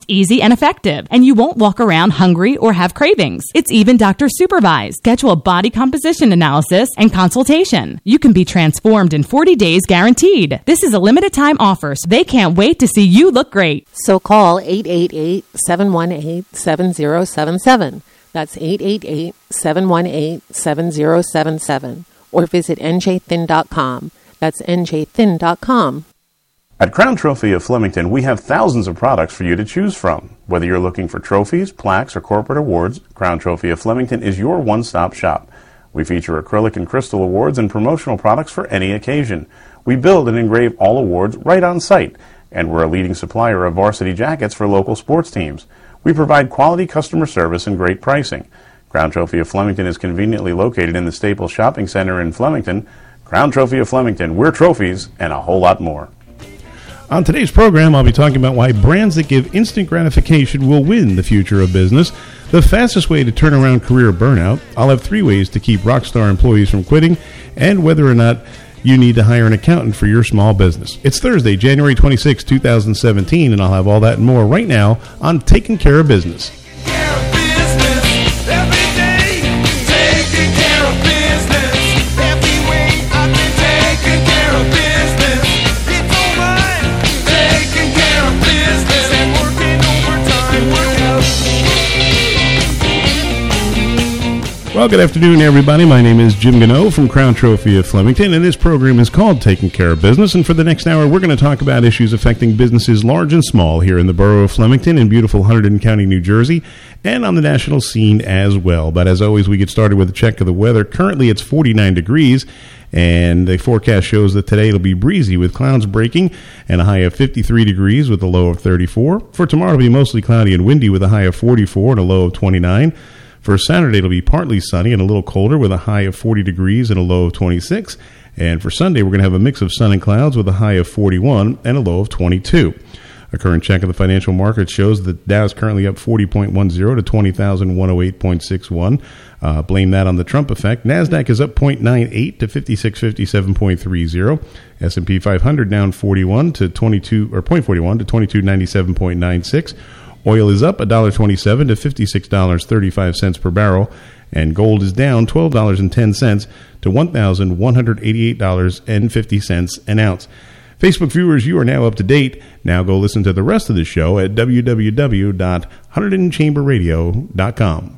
easy, and effective. And you won't walk around hungry or have cravings. It's even doctor supervised. Schedule a body composition analysis and consultation. You can be transformed in 40 days guaranteed. This is a limited time offer, so they can't wait to see you look great. So call 888-718-7077. That's 888-718-7077. Or visit njthin.com. That's njthin.com. At Crown Trophy of Flemington, we have thousands of products for you to choose from. Whether you're looking for trophies, plaques, or corporate awards, Crown Trophy of Flemington is your one-stop shop. We feature acrylic and crystal awards and promotional products for any occasion. We build and engrave all awards right on site, and we're a leading supplier of varsity jackets for local sports teams. We provide quality customer service and great pricing. Crown Trophy of Flemington is conveniently located in the Staples Shopping Center in Flemington. Crown Trophy of Flemington, we're trophies and a whole lot more. On today's program, I'll be talking about why brands that give instant gratification will win the future of business, the fastest way to turn around career burnout. I'll have 3 ways to keep rockstar employees from quitting, and whether or not you need to hire an accountant for your small business. It's Thursday, January 26, 2017, and I'll have all that and more right now on Taking Care of Business. Well, good afternoon, everybody. My name is Jim Gano from Crown Trophy of Flemington, and this program is called Taking Care of Business. And for the next hour, we're going to talk about issues affecting businesses large and small here in the borough of Flemington in beautiful Hunterdon County, New Jersey, and on the national scene as well. But as always, we get started with a check of the weather. Currently, it's 49 degrees, and the forecast shows that today it'll be breezy with clouds breaking and a high of 53 degrees with a low of 34. For tomorrow, it'll be mostly cloudy and windy with a high of 44 and a low of 29. For Saturday, it'll be partly sunny and a little colder with a high of 40 degrees and a low of 26. And for Sunday, we're going to have a mix of sun and clouds with a high of 41 and a low of 22. A current check of the financial market shows that Dow is currently up 40.10 to 20,108.61. Blame that on the Trump effect. NASDAQ is up 0.98 to 5657.30. S&P 500 down 41 to 22 or 0.41 to 2297.96. Oil is up $1.27 to $56.35 per barrel, and gold is down $12.10 to $1,188.50 an ounce. Facebook viewers, you are now up to date. Now go listen to the rest of the show at www.HunterdonChamberRadio.com.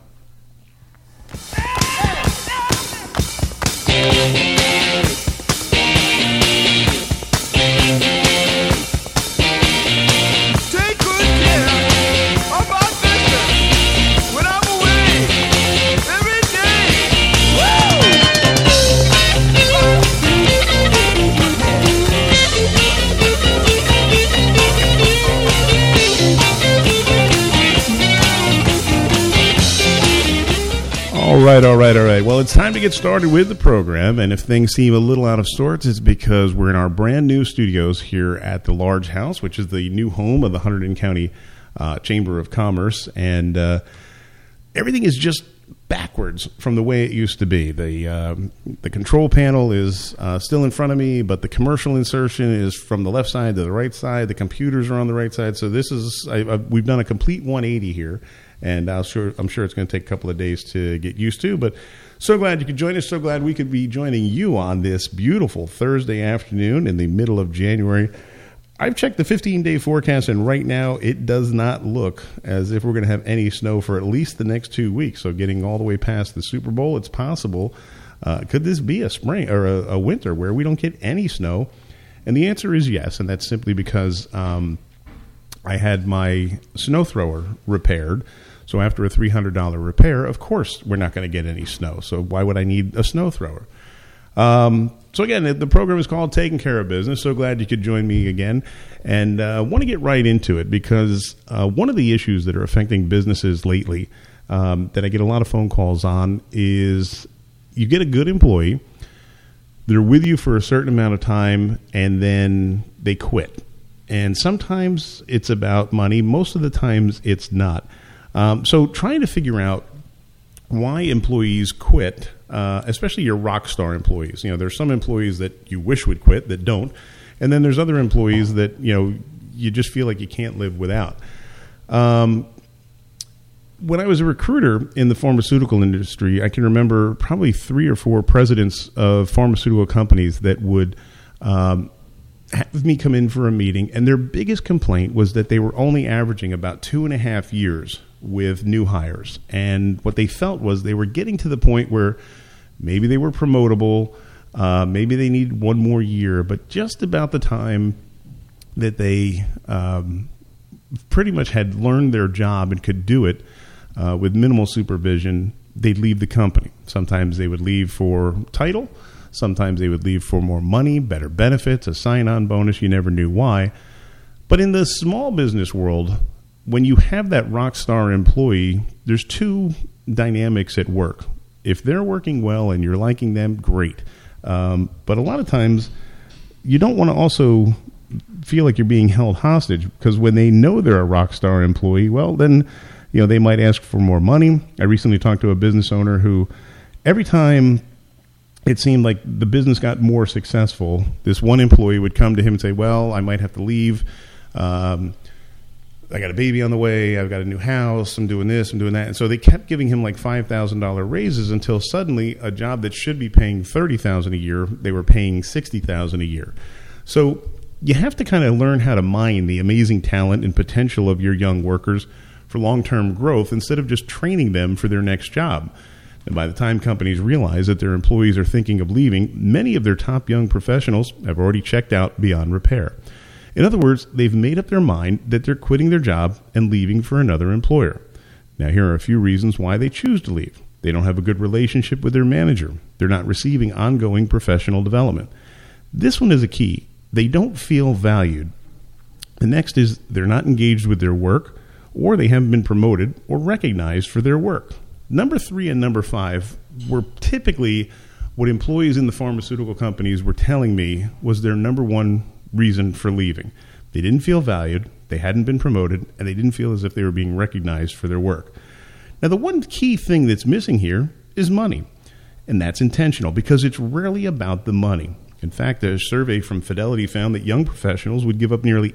All right. Well, it's time to get started with the program, and if things seem a little out of sorts, it's because we're in our brand new studios here at the Large House, which is the new home of the Hunterdon County Chamber of Commerce, and everything is just backwards from the way it used to be. The control panel is still in front of me, but the commercial insertion is from the left side to the right side. The computers are on the right side, so this is we've done a complete 180 here. And I'm sure it's going to take a couple of days to get used to, but so glad you could join us. So glad we could be joining you on this beautiful Thursday afternoon in the middle of January. I've checked the 15-day forecast, and right now it does not look as if we're going to have any snow for at least the next 2 weeks. So getting all the way past the Super Bowl, it's possible. Could this be a spring or a winter where we don't get any snow? And the answer is yes, and that's simply because I had my snow thrower repaired. So after a $300 repair, of course, we're not going to get any snow. So why would I need a snow thrower? So again, the program is called Taking Care of Business. So glad you could join me again. And want to get right into it because one of the issues that are affecting businesses lately that I get a lot of phone calls on is you get a good employee, they're with you for a certain amount of time, and then they quit. And sometimes it's about money. Most of the times it's not. So trying to figure out why employees quit, especially your rock star employees. You know, there's some employees that you wish would quit that don't, and then there's other employees that, you know, you just feel like you can't live without. When I was a recruiter in the pharmaceutical industry, I can remember probably 3 or 4 presidents of pharmaceutical companies that would have me come in for a meeting, and their biggest complaint was that they were only averaging about 2.5 years with new hires. And what they felt was they were getting to the point where maybe they were promotable, maybe they needed 1 more year, but just about the time that they pretty much had learned their job and could do it with minimal supervision, they'd leave the company. Sometimes they would leave for title. Sometimes they would leave for more money, better benefits, a sign-on bonus. You never knew why. But in the small business world, when you have that rock star employee, there's 2 dynamics at work. If they're working well and you're liking them, great. But a lot of times, you don't want to also feel like you're being held hostage, because when they know they're a rock star employee, well, then they might ask for more money. I recently talked to a business owner who, every time it seemed like the business got more successful, this one employee would come to him and say, well, I might have to leave. I got a baby on the way. I've got a new house. I'm doing this. I'm doing that. And so they kept giving him like $5,000 raises until suddenly a job that should be paying $30,000 a year, they were paying $60,000 a year. So you have to kind of learn how to mine the amazing talent and potential of your young workers for long-term growth instead of just training them for their next job. And by the time companies realize that their employees are thinking of leaving, many of their top young professionals have already checked out beyond repair. In other words, they've made up their mind that they're quitting their job and leaving for another employer. Now, here are a few reasons why they choose to leave. They don't have a good relationship with their manager. They're not receiving ongoing professional development. This one is a key. They don't feel valued. The next is they're not engaged with their work, or they haven't been promoted or recognized for their work. Number 3 and number 5 were typically what employees in the pharmaceutical companies were telling me was their number 1 reason for leaving. They didn't feel valued, they hadn't been promoted, and they didn't feel as if they were being recognized for their work. Now, the one key thing that's missing here is money, and that's intentional because it's rarely about the money. In fact, a survey from Fidelity found that young professionals would give up nearly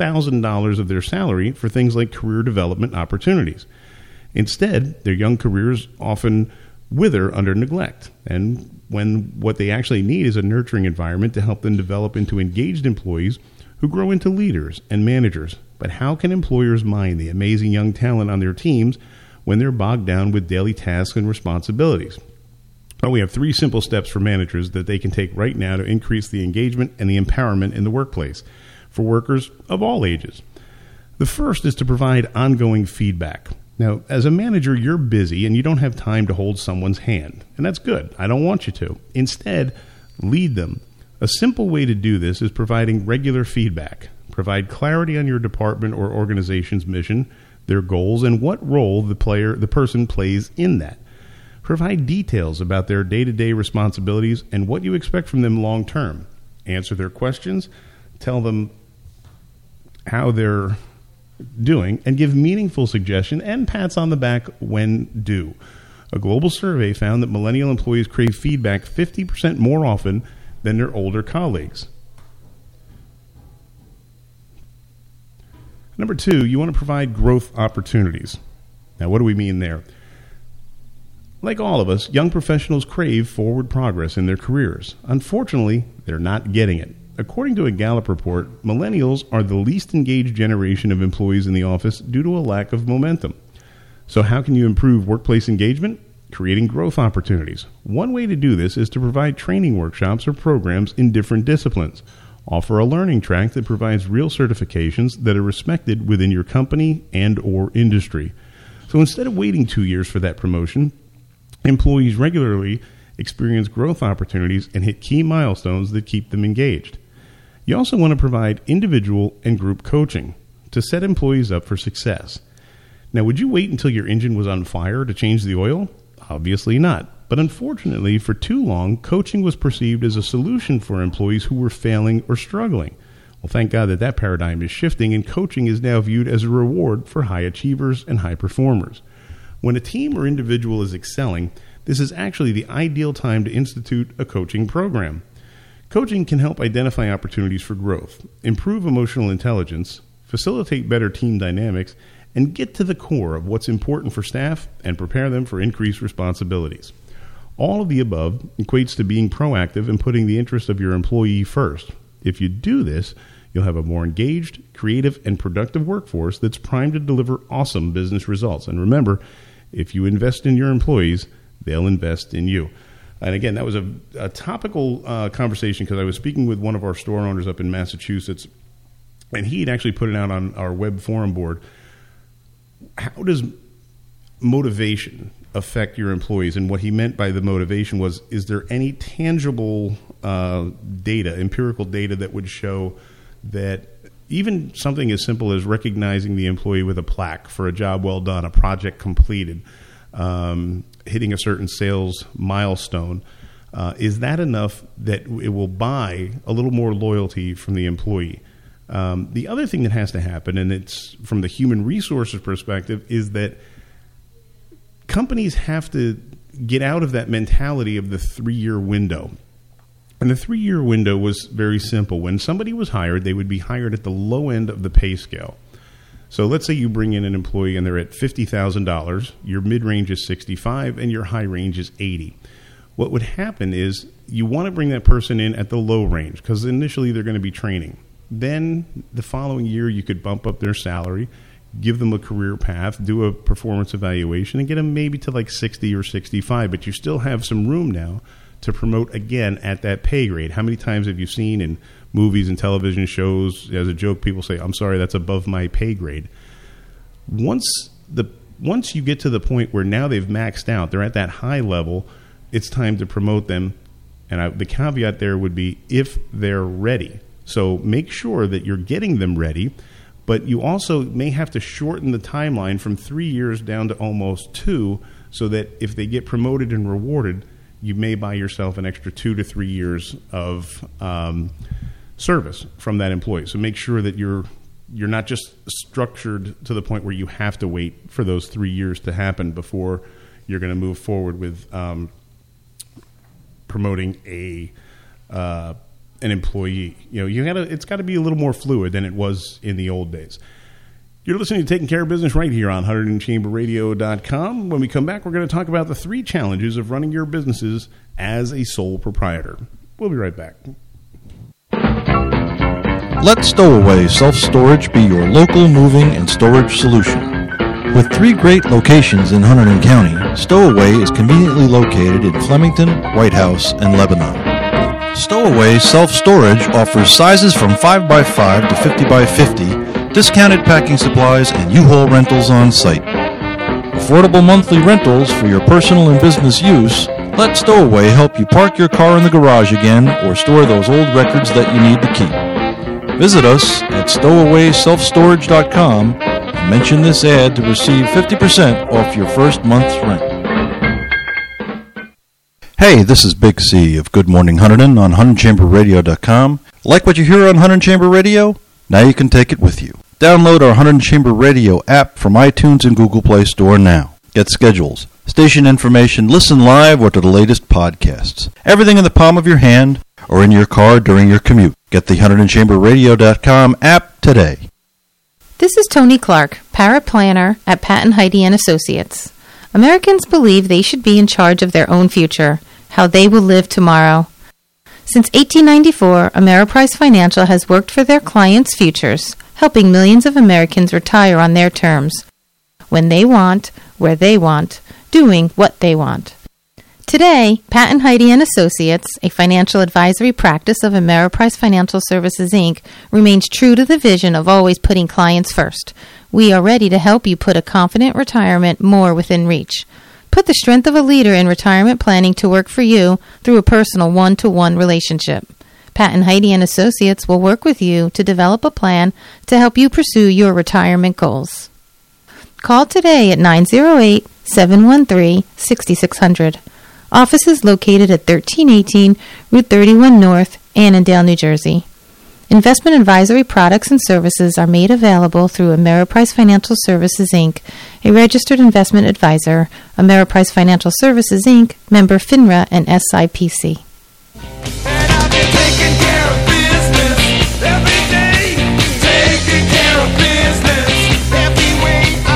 $8,000 of their salary for things like career development opportunities. Instead, their young careers often wither under neglect, and when what they actually need is a nurturing environment to help them develop into engaged employees who grow into leaders and managers. But how can employers mine the amazing young talent on their teams when they're bogged down with daily tasks and responsibilities? Well, we have 3 simple steps for managers that they can take right now to increase the engagement and the empowerment in the workplace for workers of all ages. The first is to provide ongoing feedback. Now, as a manager, you're busy and you don't have time to hold someone's hand. And that's good. I don't want you to. Instead, lead them. A simple way to do this is providing regular feedback. Provide clarity on your department or organization's mission, their goals, and what role the person plays in that. Provide details about their day-to-day responsibilities and what you expect from them long-term. Answer their questions. Tell them how they're doing, and give meaningful suggestions and pats on the back when due. A global survey found that millennial employees crave feedback 50% more often than their older colleagues. Number 2, you want to provide growth opportunities. Now, what do we mean there? Like all of us, young professionals crave forward progress in their careers. Unfortunately, they're not getting it. According to a Gallup report, millennials are the least engaged generation of employees in the office due to a lack of momentum. So how can you improve workplace engagement? Creating growth opportunities. One way to do this is to provide training workshops or programs in different disciplines. Offer a learning track that provides real certifications that are respected within your company and or industry. So instead of waiting 2 years for that promotion, employees regularly experience growth opportunities and hit key milestones that keep them engaged. You also want to provide individual and group coaching to set employees up for success. Now, would you wait until your engine was on fire to change the oil? Obviously not. But unfortunately, for too long, coaching was perceived as a solution for employees who were failing or struggling. Well, thank God that paradigm is shifting, and coaching is now viewed as a reward for high achievers and high performers. When a team or individual is excelling, this is actually the ideal time to institute a coaching program. Coaching can help identify opportunities for growth, improve emotional intelligence, facilitate better team dynamics, and get to the core of what's important for staff and prepare them for increased responsibilities. All of the above equates to being proactive and putting the interest of your employee first. If you do this, you'll have a more engaged, creative, and productive workforce that's primed to deliver awesome business results. And remember, if you invest in your employees, they'll invest in you. And again, that was a topical conversation because I was speaking with one of our store owners up in Massachusetts, and he had actually put it out on our web forum board. How does motivation affect your employees? And what he meant by the motivation was, is there any tangible data, empirical data that would show that even something as simple as recognizing the employee with a plaque for a job well done, a project completed, hitting a certain sales milestone, is that enough that it will buy a little more loyalty from the employee? The other thing that has to happen, and it's from the human resources perspective, is that companies have to get out of that mentality of the 3-year window. And the 3-year window was very simple. When somebody was hired, they would be hired at the low end of the pay scale. So let's say you bring in an employee and they're at $50,000, your mid-range is $65,000, and your high range is $80,000. What would happen is you want to bring that person in at the low range because initially they're going to be training. Then the following year you could bump up their salary, give them a career path, do a performance evaluation, and get them maybe to like 60 or 65, but you still have some room now to promote again at that pay grade. How many times have you seen in movies and television shows, as a joke, people say, I'm sorry, that's above my pay grade. Once you get to the point where now they've maxed out, they're at that high level, it's time to promote them. And the caveat there would be if they're ready. So make sure that you're getting them ready, but you also may have to shorten the timeline from 3 years down to almost 2, so that if they get promoted and rewarded, you may buy yourself an extra 2 to 3 years of service from that employee. So make sure that you're not just structured to the point where you have to wait for those 3 years to happen before you're going to move forward with promoting an employee. It's got to be a little more fluid than it was in the old days. You're listening to Taking Care of Business right here on HunterdonChamberRadio.com. When we come back, we're going to talk about the 3 challenges of running your businesses as a sole proprietor. We'll be right back. Let Stowaway Self-Storage be your local moving and storage solution. With 3 great locations in Hunterdon County, Stowaway is conveniently located in Flemington, White House, and Lebanon. Stowaway Self-Storage offers sizes from 5x5 to 50x50, discounted packing supplies, and U-Haul rentals on site. Affordable monthly rentals for your personal and business use. Let Stowaway help you park your car in the garage again or store those old records that you need to keep. Visit us at stowawayselfstorage.com and mention this ad to receive 50% off your first month's rent. Hey, this is Big C of Good Morning Hunterdon on HunterdonChamberRadio.com. Like what you hear on Hunterdon Chamber Radio? Now you can take it with you. Download our Hunterdon Chamber Radio app from iTunes and Google Play Store now. Get schedules, station information, listen live, or to the latest podcasts. Everything in the palm of your hand or in your car during your commute. Get the HunterdonChamberRadio.com app today. This is Tony Clark, paraplanner at Pat & Heidi & Associates. Americans believe they should be in charge of their own future, how they will live tomorrow. Since 1894, Ameriprise Financial has worked for their clients' futures, helping millions of Americans retire on their terms, when they want, where they want, doing what they want. Today, Pat & Heidi & Associates, a financial advisory practice of Ameriprise Financial Services, Inc., remains true to the vision of always putting clients first. We are ready to help you put a confident retirement more within reach. Put the strength of a leader in retirement planning to work for you through a personal one-to-one relationship. Pat & Heidi & Associates will work with you to develop a plan to help you pursue your retirement goals. Call today at 908-713-6600. Office is located at 1318 Route 31 North, Annandale, New Jersey. Investment advisory products and services are made available through Ameriprise Financial Services, Inc., a registered investment advisor. Ameriprise Financial Services, Inc., member FINRA and SIPC. And I've been taking care of business every day. Taking care of business every way.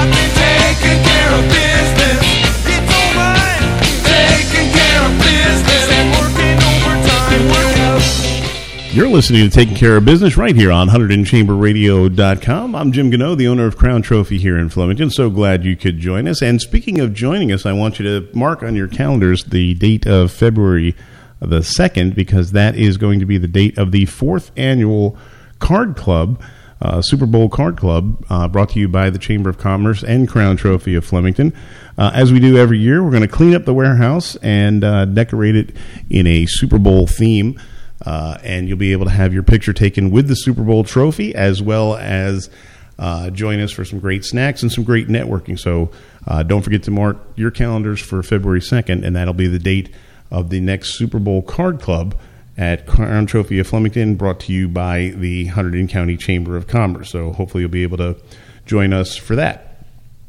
You're listening to Taking Care of Business right here on 100andchamberradio.com. I'm Jim Gano, the owner of Crown Trophy here in Flemington. So glad you could join us. And speaking of joining us, I want you to mark on your calendars the date of February the 2nd, because that is going to be the date of the 4th annual Card Club, Super Bowl Card Club, brought to you by the Chamber of Commerce and Crown Trophy of Flemington. As we do every year, we're going to clean up the warehouse and decorate it in a Super Bowl theme. And you'll be able to have your picture taken with the Super Bowl trophy, as well as join us for some great snacks and some great networking. So don't forget to mark your calendars for February 2nd, and that'll be the date of the next Super Bowl Card Club at Crown Trophy of Flemington, brought to you by the Hunterdon County Chamber of Commerce. So hopefully you'll be able to join us for that.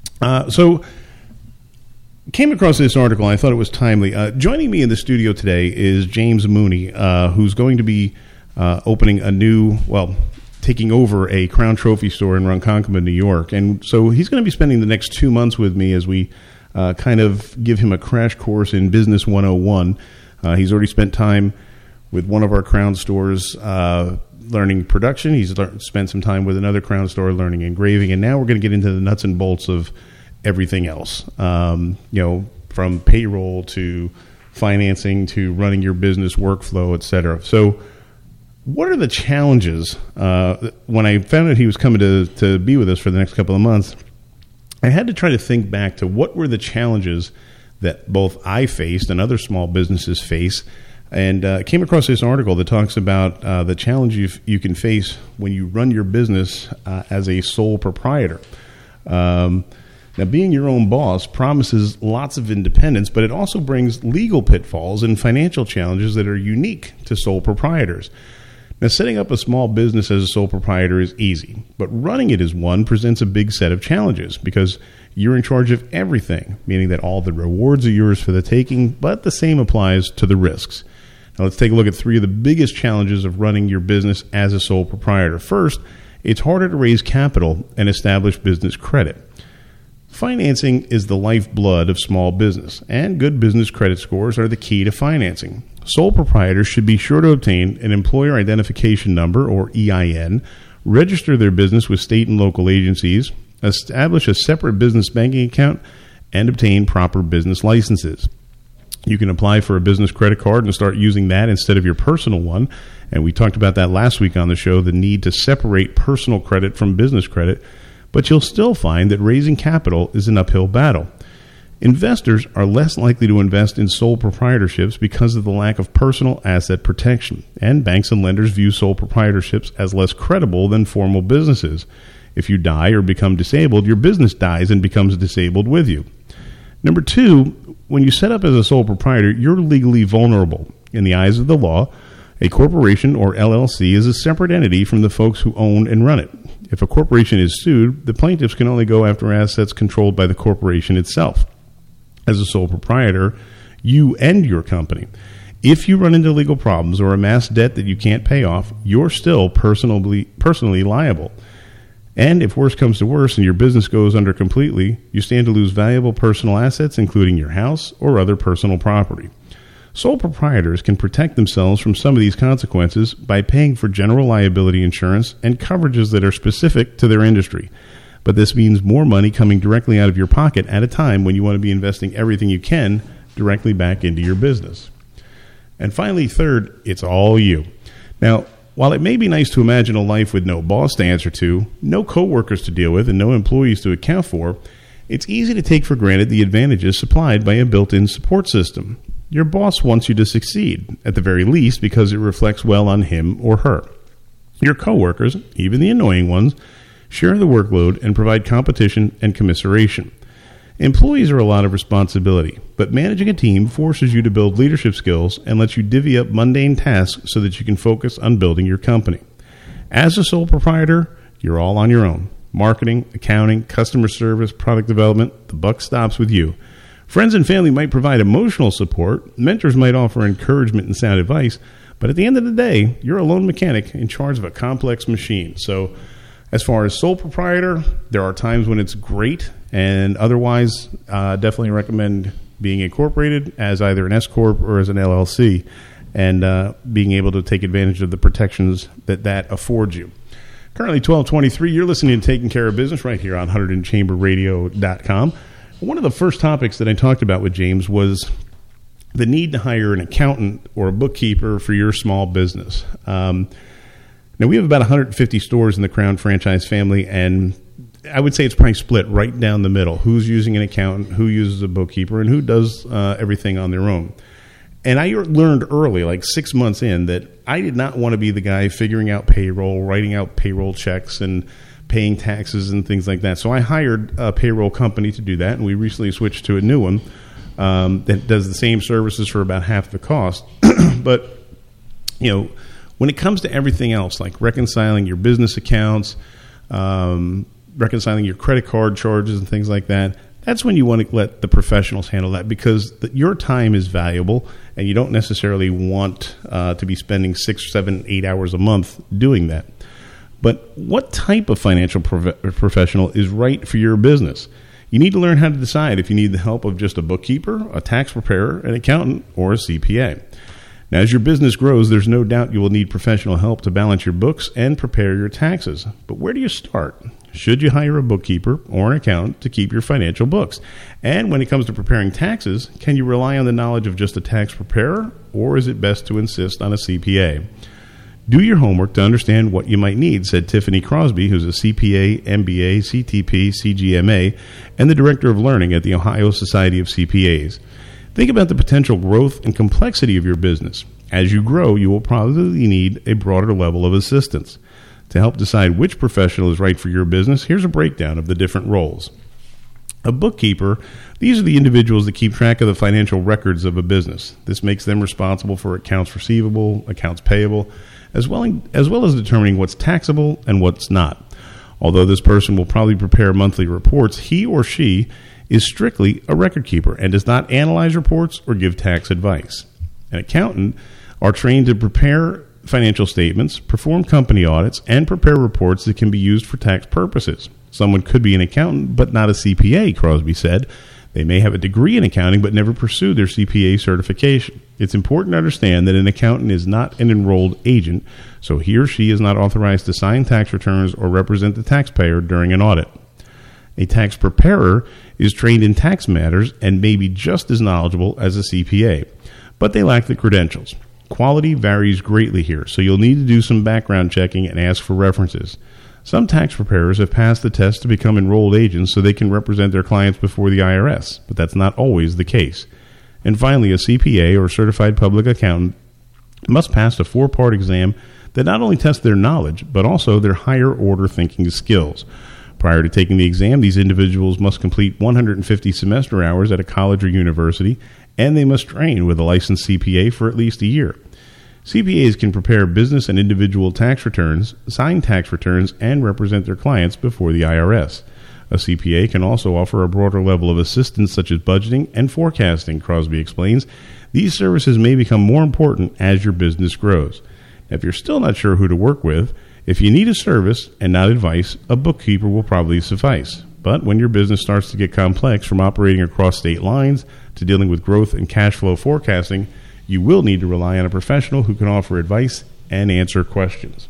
Came across this article, and I thought it was timely. Joining me in the studio today is James Mooney, who's going to be opening taking over a Crown Trophy store in Ronkonkoma, New York. And so he's going to be spending the next 2 months with me as we kind of give him a crash course in Business 101. He's already spent time with one of our Crown stores learning production. He's spent some time with another Crown store learning engraving. And now we're going to get into the nuts and bolts of everything else, from payroll to financing to running your business workflow, et cetera. So what are the challenges? When I found out he was coming to be with us for the next couple of months, I had to try to think back to what were the challenges that both I faced and other small businesses face, and came across this article that talks about the challenge you can face when you run your business as a sole proprietor. Now, being your own boss promises lots of independence, but it also brings legal pitfalls and financial challenges that are unique to sole proprietors. Now, setting up a small business as a sole proprietor is easy, but running it as one presents a big set of challenges because you're in charge of everything, meaning that all the rewards are yours for the taking, but the same applies to the risks. Now, let's take a look at 3 of the biggest challenges of running your business as a sole proprietor. First, it's harder to raise capital and establish business credit. Financing is the lifeblood of small business, and good business credit scores are the key to financing. Sole proprietors should be sure to obtain an employer identification number, or EIN, register their business with state and local agencies, establish a separate business banking account, and obtain proper business licenses. You can apply for a business credit card and start using that instead of your personal one. And we talked about that last week on the show, the need to separate personal credit from business credit. But you'll still find that raising capital is an uphill battle. Investors are less likely to invest in sole proprietorships because of the lack of personal asset protection, and banks and lenders view sole proprietorships as less credible than formal businesses. If you die or become disabled, your business dies and becomes disabled with you. Number 2, when you set up as a sole proprietor, you're legally vulnerable. In the eyes of the law, a corporation or LLC is a separate entity from the folks who own and run it. If a corporation is sued, the plaintiffs can only go after assets controlled by the corporation itself. As a sole proprietor, you end your company. If you run into legal problems or amass debt that you can't pay off, you're still personally liable. And if worse comes to worse and your business goes under completely, you stand to lose valuable personal assets, including your house or other personal property. Sole proprietors can protect themselves from some of these consequences by paying for general liability insurance and coverages that are specific to their industry. But this means more money coming directly out of your pocket at a time when you want to be investing everything you can directly back into your business. And finally, third, it's all you. Now, while it may be nice to imagine a life with no boss to answer to, no coworkers to deal with, and no employees to account for, it's easy to take for granted the advantages supplied by a built-in support system. Your boss wants you to succeed, at the very least, because it reflects well on him or her. Your coworkers, even the annoying ones, share the workload and provide competition and commiseration. Employees are a lot of responsibility, but managing a team forces you to build leadership skills and lets you divvy up mundane tasks so that you can focus on building your company. As a sole proprietor, you're all on your own. Marketing, accounting, customer service, product development, the buck stops with you. Friends and family might provide emotional support, mentors might offer encouragement and sound advice, but at the end of the day, you're a lone mechanic in charge of a complex machine. So as far as sole proprietor, there are times when it's great, and otherwise definitely recommend being incorporated as either an S-Corp or as an LLC. and being able to take advantage of the protections that affords you. Currently 12:23, you're listening to Taking Care of Business right here on 100chamberradio.com. One of the first topics that I talked about with James was the need to hire an accountant or a bookkeeper for your small business. Now, we have about 150 stores in the Crown franchise family, and I would say it's probably split right down the middle. Who's using an accountant, who uses a bookkeeper, and who does everything on their own. And I learned early, like 6 months in, that I did not want to be the guy figuring out payroll, writing out payroll checks, and paying taxes and things like that. So I hired a payroll company to do that, and we recently switched to a new one that does the same services for about half the cost. But, when it comes to everything else, like reconciling your business accounts, reconciling your credit card charges and things like that, that's when you want to let the professionals handle that, because your time is valuable and you don't necessarily want to be spending 6, 7, 8 hours a month doing that. But what type of financial professional is right for your business? You need to learn how to decide if you need the help of just a bookkeeper, a tax preparer, an accountant, or a CPA. Now, as your business grows, there's no doubt you will need professional help to balance your books and prepare your taxes. But where do you start? Should you hire a bookkeeper or an accountant to keep your financial books? And when it comes to preparing taxes, can you rely on the knowledge of just a tax preparer, or is it best to insist on a CPA? Do your homework to understand what you might need, said Tiffany Crosby, who's a CPA, MBA, CTP, CGMA, and the Director of Learning at the Ohio Society of CPAs. Think about the potential growth and complexity of your business. As you grow, you will probably need a broader level of assistance. To help decide which professional is right for your business, here's a breakdown of the different roles. A bookkeeper, these are the individuals that keep track of the financial records of a business. This makes them responsible for accounts receivable, accounts payable, as well as determining what's taxable and what's not. Although this person will probably prepare monthly reports, he or she is strictly a record keeper and does not analyze reports or give tax advice. An accountant are trained to prepare financial statements, perform company audits, and prepare reports that can be used for tax purposes. Someone could be an accountant but not a CPA, Crosby said. They may have a degree in accounting but never pursued their CPA certification. It's important to understand that an accountant is not an enrolled agent, so he or she is not authorized to sign tax returns or represent the taxpayer during an audit. A tax preparer is trained in tax matters and may be just as knowledgeable as a CPA, but they lack the credentials. Quality varies greatly here, so you'll need to do some background checking and ask for references. Some tax preparers have passed the test to become enrolled agents so they can represent their clients before the IRS, but that's not always the case. And finally, a CPA or certified public accountant must pass a 4-part exam that not only tests their knowledge, but also their higher order thinking skills. Prior to taking the exam, these individuals must complete 150 semester hours at a college or university, and they must train with a licensed CPA for at least a year. CPAs can prepare business and individual tax returns, sign tax returns, and represent their clients before the IRS. A CPA can also offer a broader level of assistance such as budgeting and forecasting, Crosby explains. These services may become more important as your business grows. Now, if you're still not sure who to work with, if you need a service and not advice, a bookkeeper will probably suffice. But when your business starts to get complex, from operating across state lines to dealing with growth and cash flow forecasting, you will need to rely on a professional who can offer advice and answer questions.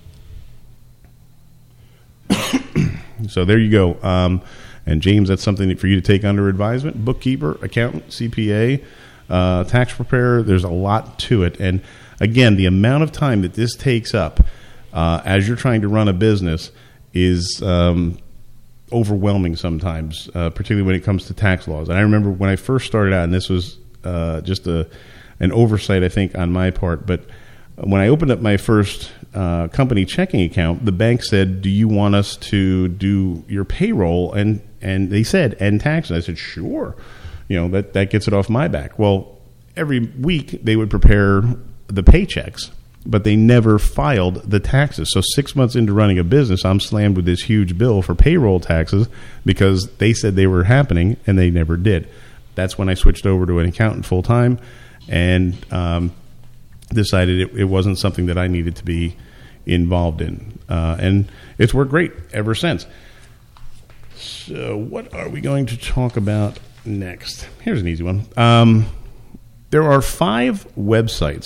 So there you go. And James, that's something for you to take under advisement. Bookkeeper, accountant, CPA, tax preparer, there's a lot to it. And again, the amount of time that this takes up as you're trying to run a business is overwhelming sometimes, particularly when it comes to tax laws. And I remember when I first started out, and this was just an oversight, I think, on my part, but when I opened up my first company checking account, the bank said, "Do you want us to do your payroll?" And they said, "And taxes." I said, "Sure." That gets it off my back. Well, every week they would prepare the paychecks, but they never filed the taxes. So 6 months into running a business, I'm slammed with this huge bill for payroll taxes because they said they were happening and they never did. That's when I switched over to an accountant full time and decided it wasn't something that I needed to be involved in. And it's worked great ever since. So what are we going to talk about next? Here's an easy one. There are 5 websites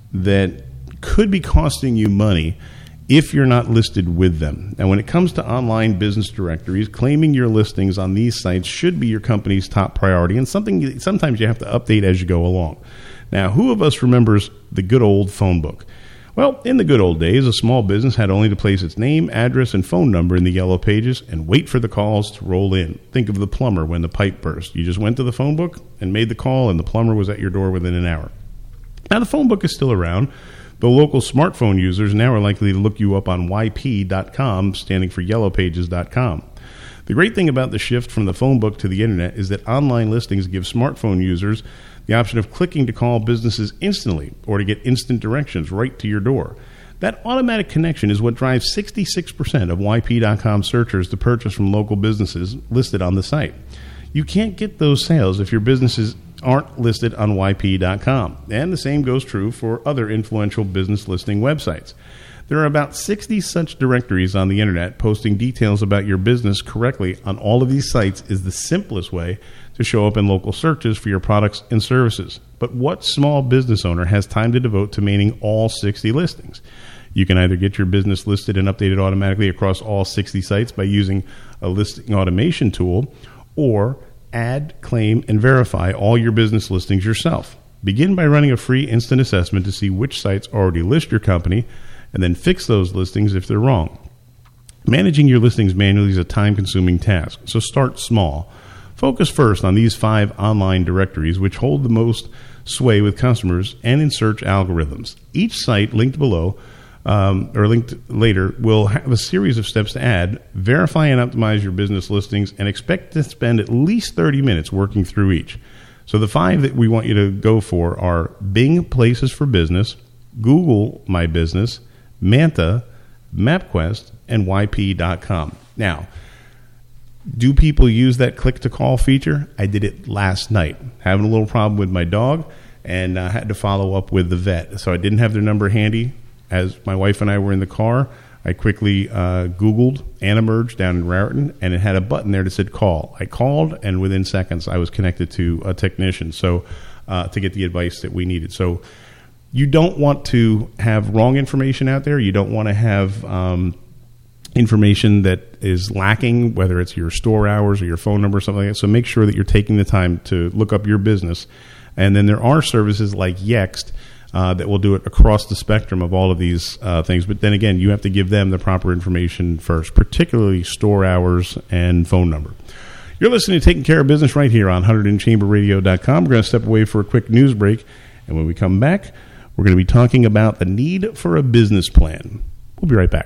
that could be costing you money if you're not listed with them. Now, when it comes to online business directories, claiming your listings on these sites should be your company's top priority, and something sometimes you have to update as you go along. Now, who of us remembers the good old phone book? Well, in the good old days, a small business had only to place its name, address, and phone number in the yellow pages and wait for the calls to roll in. Think of the plumber when the pipe burst. You just went to the phone book and made the call, and the plumber was at your door within an hour. Now, the phone book is still around, though local smartphone users now are likely to look you up on YP.com, standing for yellowpages.com. The great thing about the shift from the phone book to the internet is that online listings give smartphone users the option of clicking to call businesses instantly or to get instant directions right to your door. That automatic connection is what drives 66% of YP.com searchers to purchase from local businesses listed on the site. You can't get those sales if your businesses aren't listed on YP.com. And the same goes true for other influential business listing websites. There are about 60 such directories on the internet. Posting details about your business correctly on all of these sites is the simplest way to show up in local searches for your products and services. But what small business owner has time to devote to maintaining all 60 listings? You can either get your business listed and updated automatically across all 60 sites by using a listing automation tool, or add, claim, and verify all your business listings yourself. Begin by running a free instant assessment to see which sites already list your company, and then fix those listings if they're wrong. Managing your listings manually is a time-consuming task, so start small. Focus first on these 5 online directories which hold the most sway with customers and in search algorithms. Each site linked below or linked later will have a series of steps to add, verify and optimize your business listings, and expect to spend at least 30 minutes working through each. So the 5 that we want you to go for are Bing Places for Business, Google My Business, Manta, MapQuest, and YP.com. Now, do people use that click-to-call feature? I did it last night. Having a little problem with my dog, and I had to follow up with the vet. So I didn't have their number handy. As my wife and I were in the car, I quickly Googled Anamerge down in Raritan, and it had a button there that said call. I called, and within seconds, I was connected to a technician to get the advice that we needed. So you don't want to have wrong information out there. You don't want to have information that is lacking, whether it's your store hours or your phone number or something like that. So make sure that you're taking the time to look up your business. And then there are services like Yext that will do it across the spectrum of all of these things. But then again, you have to give them the proper information first, particularly store hours and phone number. You're listening to Taking Care of Business right here on 100chamberradio.com. We're going to step away for a quick news break. And when we come back, we're going to be talking about the need for a business plan. We'll be right back.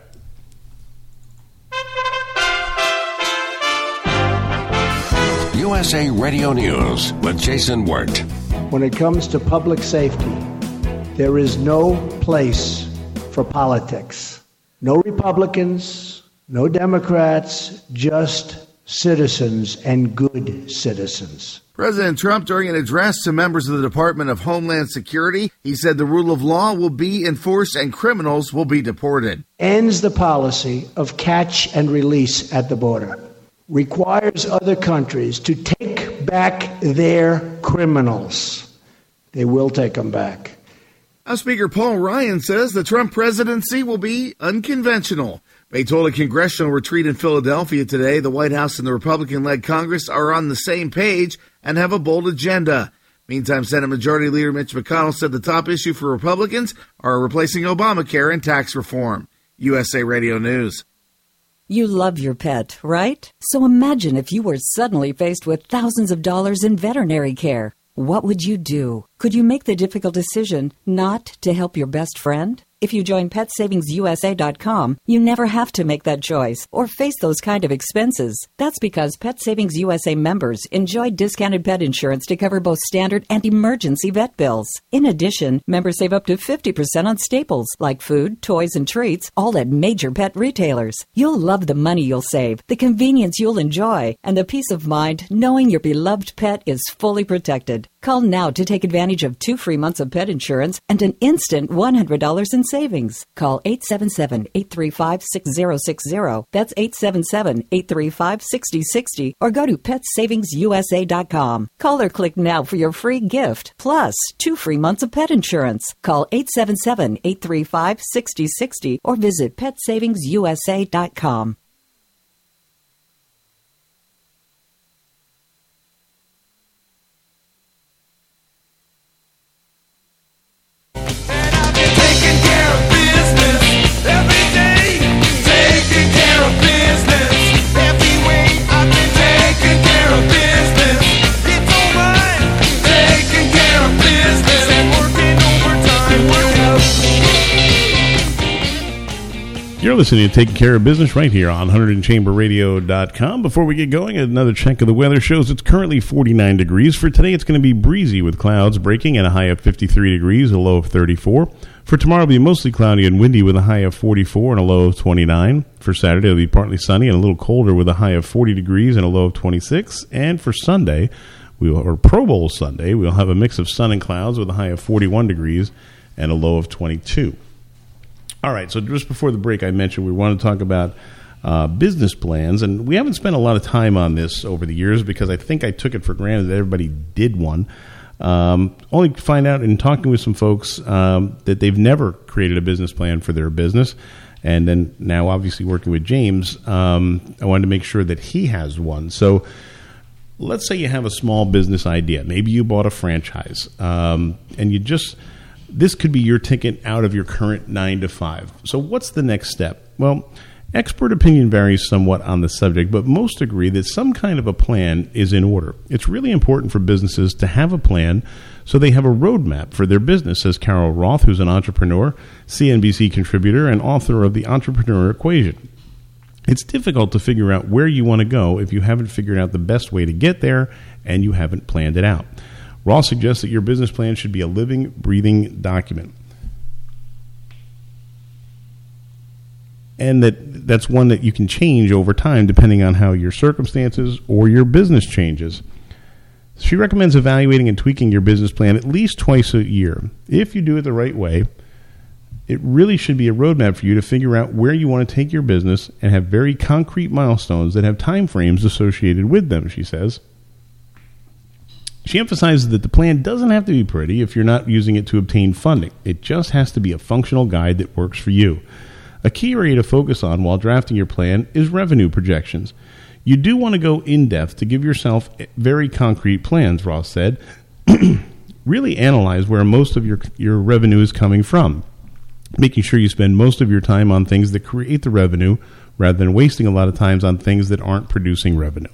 USA Radio News with Jason Wirt. When it comes to public safety, there is no place for politics. No Republicans, no Democrats, just citizens and good citizens. President Trump, during an address to members of the Department of Homeland Security, he said the rule of law will be enforced and criminals will be deported. Ends the policy of catch and release at the border. Requires other countries to take back their criminals. They will take them back. House Speaker Paul Ryan says the Trump presidency will be unconventional. They told a congressional retreat in Philadelphia today the White House and the Republican-led Congress are on the same page and have a bold agenda. Meantime, Senate Majority Leader Mitch McConnell said the top issue for Republicans are replacing Obamacare and tax reform. USA Radio News. You love your pet, right? So imagine if you were suddenly faced with thousands of dollars in veterinary care. What would you do? Could you make the difficult decision not to help your best friend? If you join PetSavingsUSA.com, you never have to make that choice or face those kind of expenses. That's because Pet Savings USA members enjoy discounted pet insurance to cover both standard and emergency vet bills. In addition, members save up to 50% on staples like food, toys, and treats, all at major pet retailers. You'll love the money you'll save, the convenience you'll enjoy, and the peace of mind knowing your beloved pet is fully protected. Call now to take advantage of 2 free months of pet insurance and an instant $100 in savings. Call 877-835-6060. That's 877-835-6060. Or go to PetSavingsUSA.com. Call or click now for your free gift, plus 2 free months of pet insurance. Call 877-835-6060 or visit PetSavingsUSA.com. You're listening to Taking Care of Business right here on 100chamberradio.com. Before we get going, another check of the weather shows it's currently 49 degrees. For today, it's going to be breezy with clouds breaking at a high of 53 degrees, a low of 34. For tomorrow, it'll be mostly cloudy and windy with a high of 44 and a low of 29. For Saturday, it'll be partly sunny and a little colder with a high of 40 degrees and a low of 26. And for Sunday, or Pro Bowl Sunday, we'll have a mix of sun and clouds with a high of 41 degrees and a low of 22. All right, so just before the break, I mentioned we want to talk about business plans, and we haven't spent a lot of time on this over the years because I think I took it for granted that everybody did one. Only to find out in talking with some folks that they've never created a business plan for their business, and then now obviously working with James, I wanted to make sure that he has one. So let's say you have a small business idea. Maybe you bought a franchise, and you just... This could be your ticket out of your current 9 to 5. So what's the next step? Well, expert opinion varies somewhat on the subject, but most agree that some kind of a plan is in order. It's really important for businesses to have a plan so they have a roadmap for their business, says Carol Roth, who's an entrepreneur, CNBC contributor, and author of The Entrepreneur Equation. It's difficult to figure out where you want to go if you haven't figured out the best way to get there and you haven't planned it out. Ross suggests that your business plan should be a living, breathing document. And that's one that you can change over time depending on how your circumstances or your business changes. She recommends evaluating and tweaking your business plan at least twice a year. If you do it the right way, it really should be a roadmap for you to figure out where you want to take your business and have very concrete milestones that have time frames associated with them, she says. She emphasizes that the plan doesn't have to be pretty if you're not using it to obtain funding. It just has to be a functional guide that works for you. A key area to focus on while drafting your plan is revenue projections. You do want to go in-depth to give yourself very concrete plans, Ross said. Really analyze where most of your revenue is coming from, making sure you spend most of your time on things that create the revenue rather than wasting a lot of times on things that aren't producing revenue.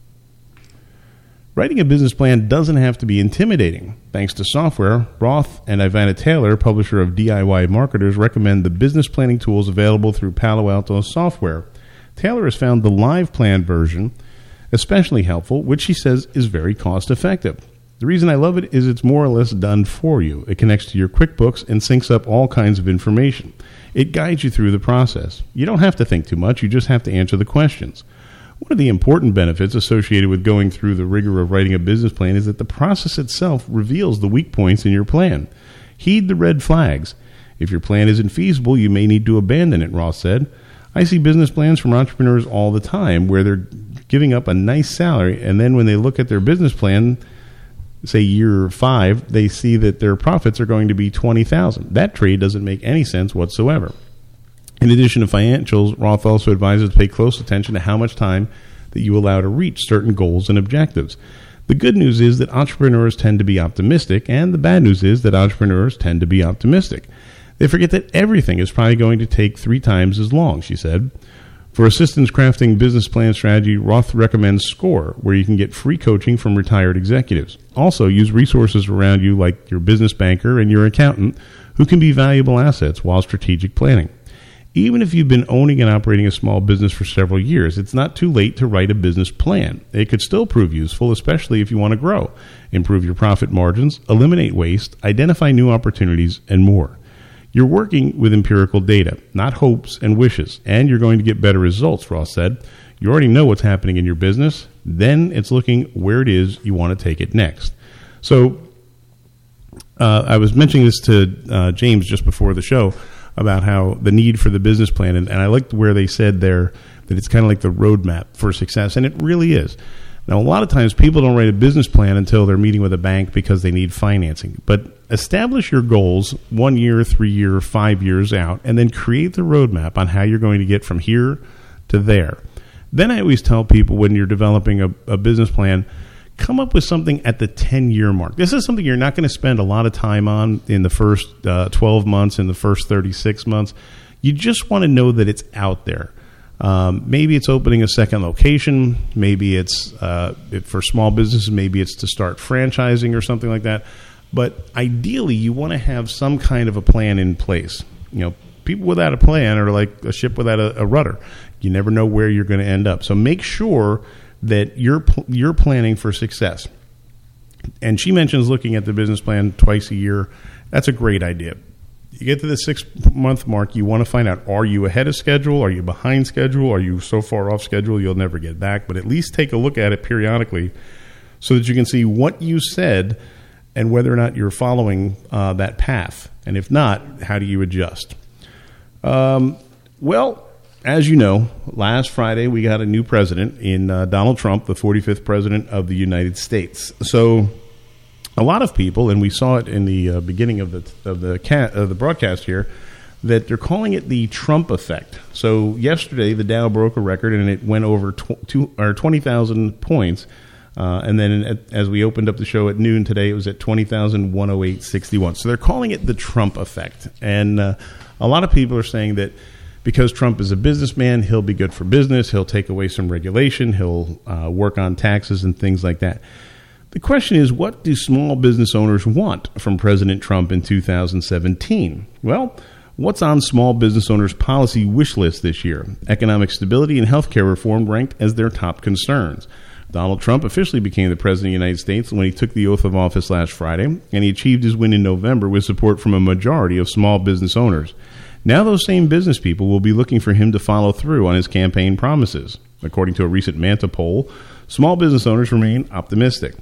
Writing a business plan doesn't have to be intimidating. Thanks to software, Roth and Ivana Taylor, publisher of DIY Marketers, recommend the business planning tools available through Palo Alto Software. Taylor has found the live plan version especially helpful, which she says is very cost effective. The reason I love it is it's more or less done for you. It connects to your QuickBooks and syncs up all kinds of information. It guides you through the process. You don't have to think too much, you just have to answer the questions. One of the important benefits associated with going through the rigor of writing a business plan is that the process itself reveals the weak points in your plan. Heed the red flags. If your plan isn't feasible, you may need to abandon it, Ross said. I see business plans from entrepreneurs all the time where they're giving up a nice salary, and then when they look at their business plan, say year 5, they see that their profits are going to be $20,000. That trade doesn't make any sense whatsoever. In addition to financials, Roth also advises to pay close attention to how much time that you allow to reach certain goals and objectives. The good news is that entrepreneurs tend to be optimistic, and the bad news is that entrepreneurs tend to be optimistic. They forget that everything is probably going to take 3 times as long, she said. For assistance crafting business plan strategy, Roth recommends SCORE, where you can get free coaching from retired executives. Also, use resources around you like your business banker and your accountant, who can be valuable assets while strategic planning. Even if you've been owning and operating a small business for several years, it's not too late to write a business plan. It could still prove useful, especially if you want to grow, improve your profit margins, eliminate waste, identify new opportunities, and more. You're working with empirical data, not hopes and wishes, and you're going to get better results, Ross said. You already know what's happening in your business. Then it's looking where it is you want to take it next. So I was mentioning this to James just before the show about how the need for the business plan, and I liked where they said there that it's kind of like the roadmap for success, and it really is. Now, a lot of times people don't write a business plan until they're meeting with a bank because they need financing. But establish your goals 1 year, 3 year, 5 years out, and then create the roadmap on how you're going to get from here to there. Then I always tell people when you're developing a business plan, come up with something at the 10-year mark. This is something you're not going to spend a lot of time on in the first 12 months, in the first 36 months. You just want to know that it's out there. Maybe it's opening a second location. Maybe it's for small businesses. Maybe it's to start franchising or something like that. But ideally, you want to have some kind of a plan in place. People without a plan are like a ship without a rudder. You never know where you're going to end up. So make sure that you're planning for success. And she mentions looking at the business plan twice a year. That's a great idea. You get to the 6-month mark, you want to find out, are you ahead of schedule? Are you behind schedule? Are you so far off schedule you'll never get back? But at least take a look at it periodically so that you can see what you said and whether or not you're following that path. And if not, how do you adjust? Well, as you know, last Friday we got a new president in Donald Trump, the 45th president of the United States. So a lot of people, and we saw it in the beginning of the broadcast here, that they're calling it the Trump effect. So yesterday the Dow broke a record and it went over 20,000 points. And then as we opened up the show at noon today, it was at 20,108.61. So they're calling it the Trump effect. And a lot of people are saying that because Trump is a businessman, he'll be good for business. He'll take away some regulation. He'll work on taxes and things like that. The question is, what do small business owners want from President Trump in 2017? Well, what's on small business owners' policy wish list this year? Economic stability and health care reform ranked as their top concerns. Donald Trump officially became the president of the United States when he took the oath of office last Friday, and he achieved his win in November with support from a majority of small business owners. Now those same business people will be looking for him to follow through on his campaign promises. According to a recent Manta poll, small business owners remain optimistic.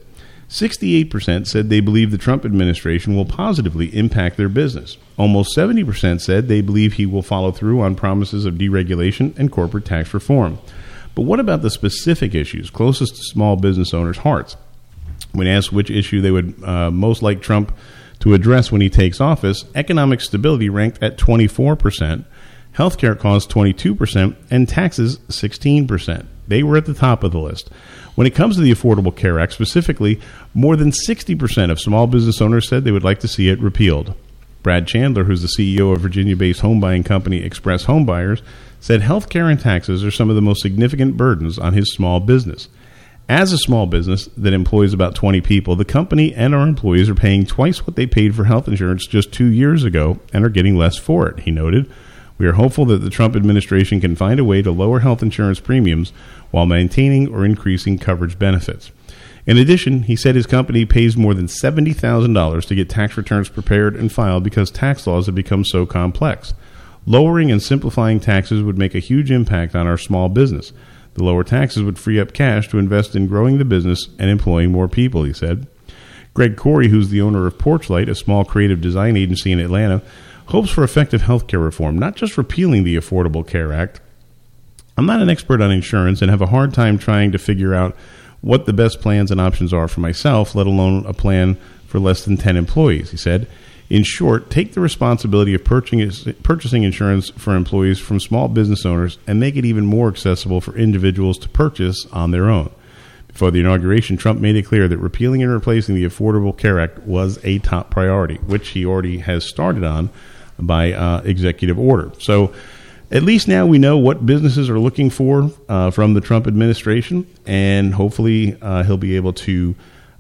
68% said they believe the Trump administration will positively impact their business. Almost 70% said they believe he will follow through on promises of deregulation and corporate tax reform. But what about the specific issues closest to small business owners' hearts? When asked which issue they would most like Trump to address when he takes office, economic stability ranked at 24%, healthcare costs 22%, and taxes 16%. They were at the top of the list. When it comes to the Affordable Care Act specifically, more than 60% of small business owners said they would like to see it repealed. Brad Chandler, who's the CEO of Virginia-based home buying company Express Home Buyers, said health care and taxes are some of the most significant burdens on his small business. As a small business that employs about 20 people, the company and our employees are paying twice what they paid for health insurance just 2 years ago and are getting less for it, he noted. We are hopeful that the Trump administration can find a way to lower health insurance premiums while maintaining or increasing coverage benefits. In addition, he said his company pays more than $70,000 to get tax returns prepared and filed because tax laws have become so complex. Lowering and simplifying taxes would make a huge impact on our small business. The lower taxes would free up cash to invest in growing the business and employing more people, he said. Greg Corey, who's the owner of Porchlight, a small creative design agency in Atlanta, hopes for effective health care reform, not just repealing the Affordable Care Act. I'm not an expert on insurance and have a hard time trying to figure out what the best plans and options are for myself, let alone a plan for less than 10 employees, he said. In short, take the responsibility of purchasing insurance for employees from small business owners and make it even more accessible for individuals to purchase on their own. Before the inauguration, Trump made it clear that repealing and replacing the Affordable Care Act was a top priority, which he already has started on by executive order. So at least now we know what businesses are looking for from the Trump administration, and hopefully he'll be able to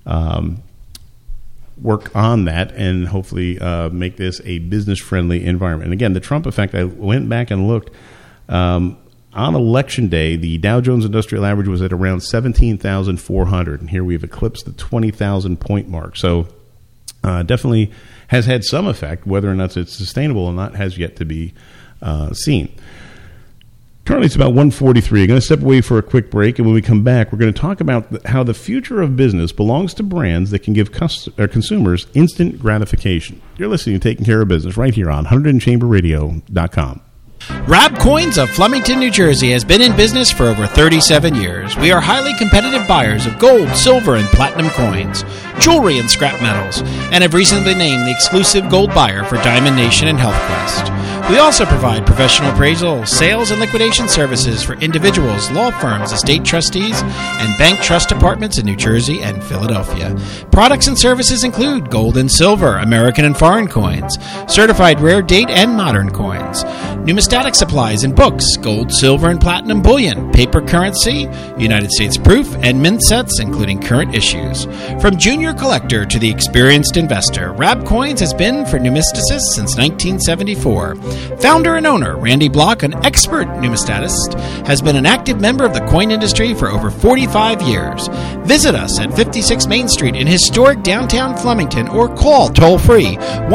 work on that and hopefully make this a business-friendly environment. And again, the Trump effect, I went back and looked. On Election Day, the Dow Jones Industrial Average was at around 17,400, and here we've eclipsed the 20,000-point mark. So definitely has had some effect. Whether or not it's sustainable or not has yet to be seen. Currently, it's about 1:43. I'm going to step away for a quick break, and when we come back, we're going to talk about how the future of business belongs to brands that can give consumers instant gratification. You're listening to Taking Care of Business right here on 100chamberradio.com. Rab Coins of Flemington, New Jersey has been in business for over 37 years. We are highly competitive buyers of gold, silver, and platinum coins, jewelry, and scrap metals, and have recently been named the exclusive gold buyer for Diamond Nation and HealthQuest. We also provide professional appraisal, sales, and liquidation services for individuals, law firms, estate trustees, and bank trust departments in New Jersey and Philadelphia. Products and services include gold and silver, American and foreign coins, certified rare date and modern coins, numismatic supplies and books, gold, silver, and platinum bullion, paper currency, United States proof, and mint sets, including current issues. From junior collector to the experienced investor, Rab Coins has been for numismaticists since 1974. Founder and owner, Randy Block, an expert numismatist, has been an active member of the coin industry for over 45 years. Visit us at 56 Main Street in historic downtown Flemington or call toll-free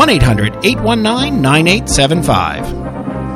1-800-819-9875.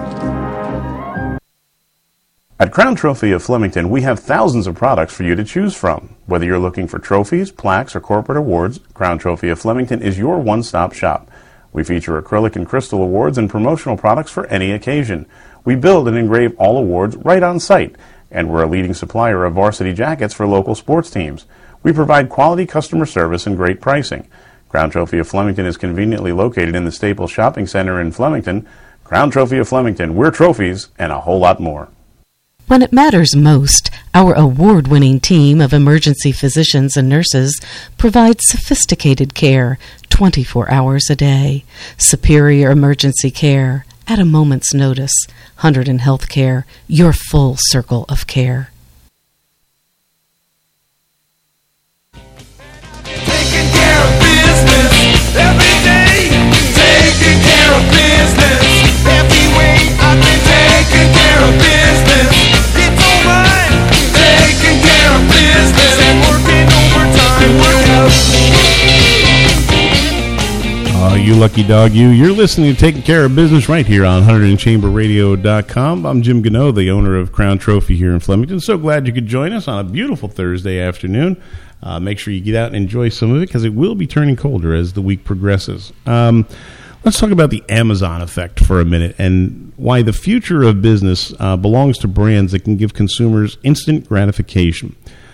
At Crown Trophy of Flemington, we have thousands of products for you to choose from. Whether you're looking for trophies, plaques, or corporate awards, Crown Trophy of Flemington is your one-stop shop. We feature acrylic and crystal awards and promotional products for any occasion. We build and engrave all awards right on site, and we're a leading supplier of varsity jackets for local sports teams. We provide quality customer service and great pricing. Crown Trophy of Flemington is conveniently located in the Staples Shopping Center in Flemington. Crown Trophy of Flemington, we're trophies and a whole lot more. When it matters most, our award-winning team of emergency physicians and nurses provides sophisticated care 24 hours a day. Superior emergency care at a moment's notice. Hunterdon Healthcare, your full circle of care. Taking care of business every day. Taking care of business every way. I've been taking care of business. It's all mine. Taking care of business and working overtime. Work out. Oh, you lucky dog, you. You're listening to Taking Care of Business right here on 100chamberradio.com. I'm Jim Gano, the owner of Crown Trophy here in Flemington. So glad you could join us on a beautiful Thursday afternoon. Make sure you get out and enjoy some of it because it will be turning colder as the week progresses. Let's talk about the Amazon effect for a minute and why the future of business belongs to brands that can give consumers instant gratification.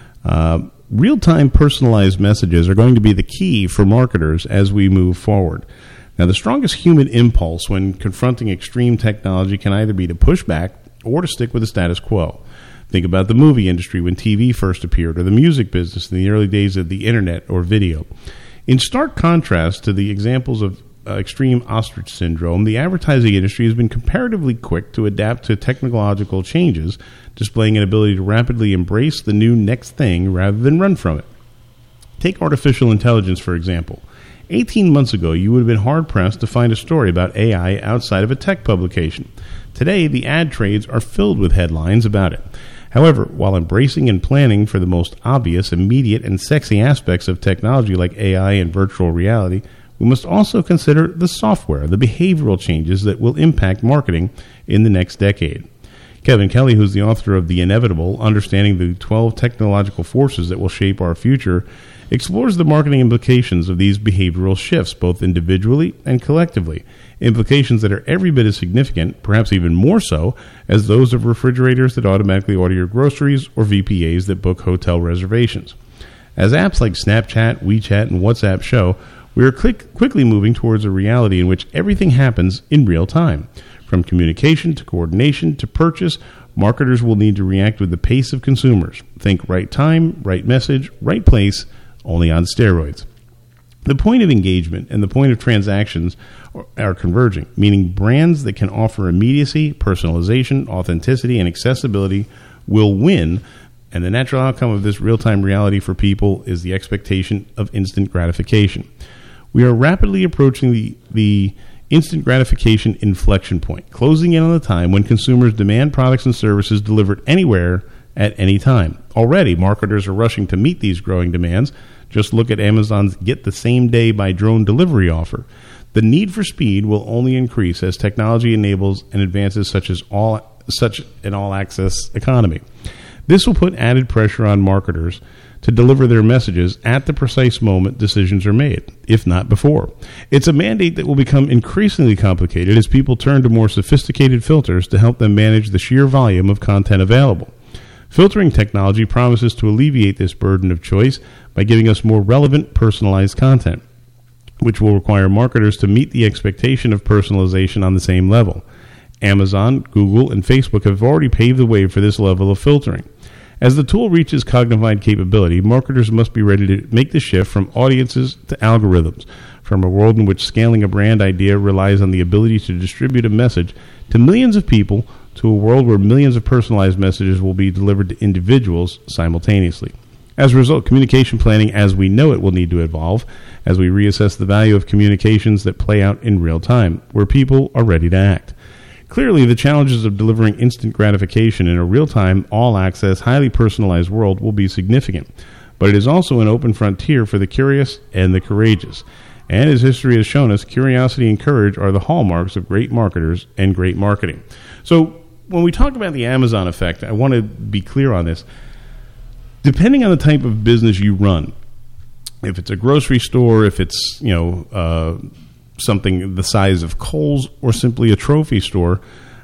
Real-time personalized messages are going to be the key for marketers as we move forward. Now, the strongest human impulse when confronting extreme technology can either be to push back or to stick with the status quo. Think about the movie industry when TV first appeared, or the music business in the early days of the internet or video. In stark contrast to the examples of extreme ostrich syndrome, the advertising industry has been comparatively quick to adapt to technological changes, displaying an ability to rapidly embrace the new next thing rather than run from it. Take artificial intelligence, for example. 18 months ago, you would have been hard-pressed to find a story about AI outside of a tech publication. Today, the ad trades are filled with headlines about it. However, while embracing and planning for the most obvious, immediate, and sexy aspects of technology like AI and virtual reality, we must also consider the software, the behavioral changes that will impact marketing in the next decade. Kevin Kelly, who's the author of The Inevitable, Understanding the 12 Technological Forces That Will Shape Our Future, explores the marketing implications of these behavioral shifts, both individually and collectively, implications that are every bit as significant, perhaps even more so, as those of refrigerators that automatically order your groceries or VPAs that book hotel reservations. As apps like Snapchat, WeChat, and WhatsApp show, we are quickly moving towards a reality in which everything happens in real time. From communication to coordination to purchase, marketers will need to react with the pace of consumers. Think right time, right message, right place, only on steroids. The point of engagement and the point of transactions are converging, meaning brands that can offer immediacy, personalization, authenticity, and accessibility will win, and the natural outcome of this real-time reality for people is the expectation of instant gratification. We are rapidly approaching the instant gratification inflection point, closing in on the time when consumers demand products and services delivered anywhere at any time. Already, marketers are rushing to meet these growing demands. Just look at Amazon's Get the Same Day by Drone delivery offer. The need for speed will only increase as technology enables and advances such as such an all-access economy. This will put added pressure on marketers to deliver their messages at the precise moment decisions are made, if not before. It's a mandate that will become increasingly complicated as people turn to more sophisticated filters to help them manage the sheer volume of content available. Filtering technology promises to alleviate this burden of choice by giving us more relevant, personalized content, which will require marketers to meet the expectation of personalization on the same level. Amazon, Google, and Facebook have already paved the way for this level of filtering. As the tool reaches cognified capability, marketers must be ready to make the shift from audiences to algorithms, from a world in which scaling a brand idea relies on the ability to distribute a message to millions of people, to a world where millions of personalized messages will be delivered to individuals simultaneously. As a result, communication planning as we know it will need to evolve as we reassess the value of communications that play out in real time, where people are ready to act. Clearly, the challenges of delivering instant gratification in a real-time, all-access, highly personalized world will be significant, but it is also an open frontier for the curious and the courageous. And as history has shown us, curiosity and courage are the hallmarks of great marketers and great marketing. So when we talk about the Amazon effect, I want to be clear on this. Depending on the type of business you run, if it's a grocery store, if it's something the size of Kohl's or simply a trophy store,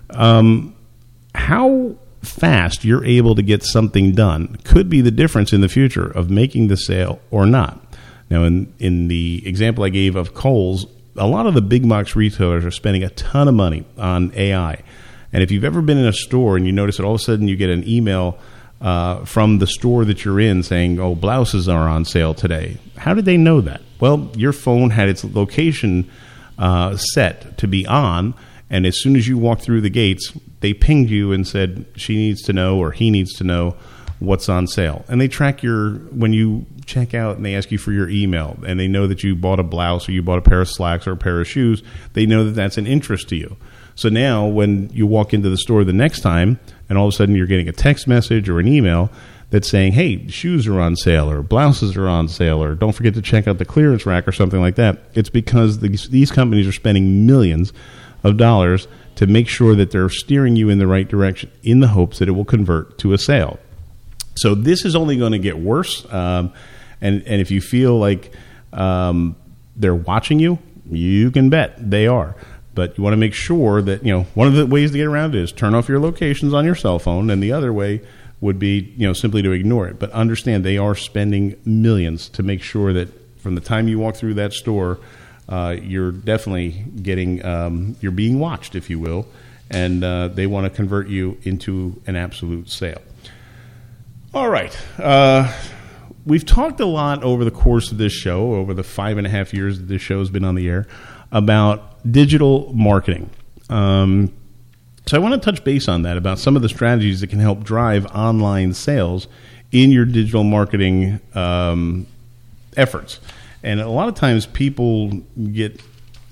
how fast you're able to get something done could be the difference in the future of making the sale or not. Now, in the example I gave of Kohl's, a lot of the big box retailers are spending a ton of money on AI. And if you've ever been in a store and you notice that all of a sudden you get an email from the store that you're in saying, oh, blouses are on sale today. How did they know that? Well, your phone had its location set to be on, and as soon as you walked through the gates, they pinged you and said, she needs to know or he needs to know what's on sale. And they track when you check out and they ask you for your email, and they know that you bought a blouse or you bought a pair of slacks or a pair of shoes, they know that that's an interest to you. So now when you walk into the store the next time and all of a sudden you're getting a text message or an email that's saying, hey, shoes are on sale or blouses are on sale or don't forget to check out the clearance rack or something like that, it's because these companies are spending millions of dollars to make sure that they're steering you in the right direction in the hopes that it will convert to a sale. So this is only going to get worse. And if you feel like they're watching you, you can bet they are. But you want to make sure that, one of the ways to get around it is turn off your locations on your cell phone, and the other way would be, simply to ignore it. But understand they are spending millions to make sure that from the time you walk through that store, you're definitely getting, you're being watched, if you will, and they want to convert you into an absolute sale. All right. We've talked a lot over the course of this show, over the 5.5 years that this show has been on the air, about digital marketing. So I want to touch base on that, about some of the strategies that can help drive online sales in your digital marketing efforts. And a lot of times people get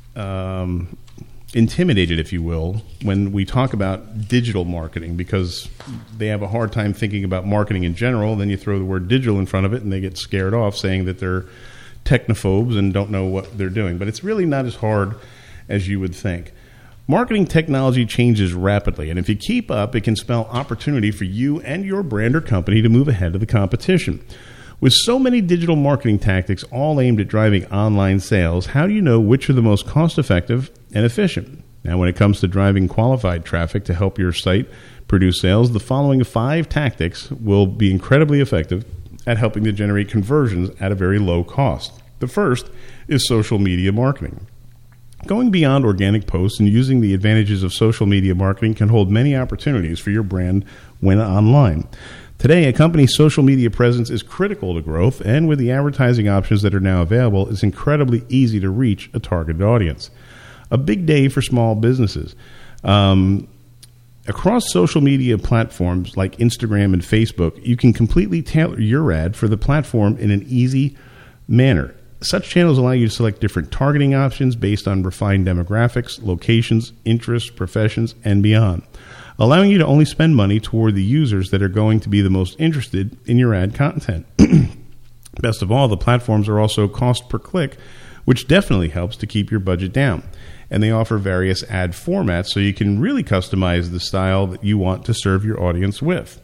intimidated, if you will, when we talk about digital marketing, because they have a hard time thinking about marketing in general. Then you throw the word digital in front of it and they get scared off, saying that they're technophobes and don't know what they're doing. But it's really not as hard as you would think. Marketing technology changes rapidly, and if you keep up, it can spell opportunity for you and your brand or company to move ahead of the competition. With so many digital marketing tactics all aimed at driving online sales, how do you know which are the most cost-effective and efficient? Now, when it comes to driving qualified traffic to help your site produce sales, the following 5 tactics will be incredibly effective at helping to generate conversions at a very low cost. The first is social media marketing. Going beyond organic posts and using the advantages of social media marketing can hold many opportunities for your brand when online. Today, a company's social media presence is critical to growth, and with the advertising options that are now available, it's incredibly easy to reach a targeted audience. A big day for small businesses. Across social media platforms like Instagram and Facebook, you can completely tailor your ad for the platform in an easy manner. Such channels allow you to select different targeting options based on refined demographics, locations, interests, professions, and beyond, allowing you to only spend money toward the users that are going to be the most interested in your ad content. Best of all, the platforms are also cost per click, which definitely helps to keep your budget down. And they offer various ad formats so you can really customize the style that you want to serve your audience with.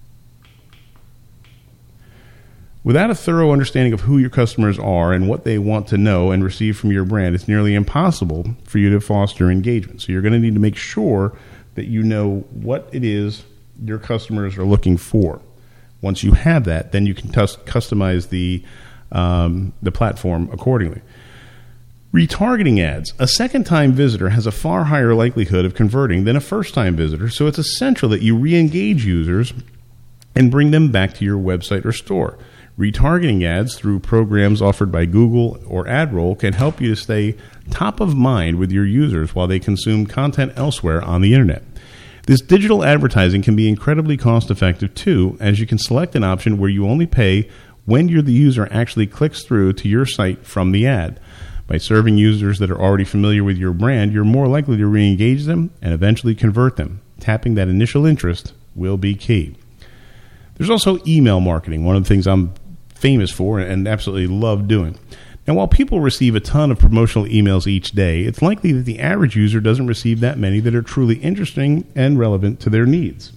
Without a thorough understanding of who your customers are and what they want to know and receive from your brand, it's nearly impossible for you to foster engagement. So you're going to need to make sure that you know what it is your customers are looking for. Once you have that, then you can customize the platform accordingly. Retargeting ads. A second-time visitor has a far higher likelihood of converting than a first-time visitor, so it's essential that you re-engage users and bring them back to your website or store. Retargeting ads through programs offered by Google or AdRoll can help you to stay top of mind with your users while they consume content elsewhere on the internet. This digital advertising can be incredibly cost-effective too, as you can select an option where you only pay when the user actually clicks through to your site from the ad. By serving users that are already familiar with your brand, you're more likely to re-engage them and eventually convert them. Tapping that initial interest will be key. There's also email marketing, one of the things I'm famous for and absolutely love doing. Now, while people receive a ton of promotional emails each day, it's likely that the average user doesn't receive that many that are truly interesting and relevant to their needs.